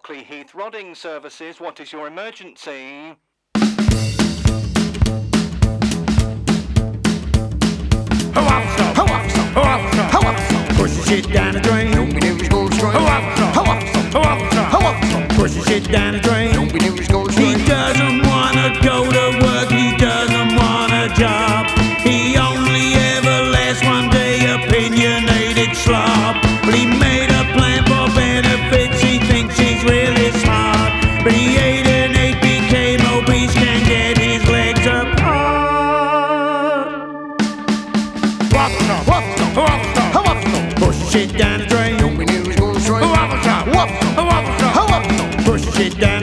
Berkeley Heath Rodding Services. What is your emergency? Push the shit down the drain. Don't be nervous, go straight. Push the shit down the drain. Don't be nervous, go straight. He doesn't wanna go to work. He doesn't want a job. He only ever lasts one day. Opinionated slob. But he made a plan for benefits. He thinks he's really smart. But he ate an 8, became obese, can't get his legs apart. Push the shit down the drain. Don't be nervous, go straight. Push the shit down.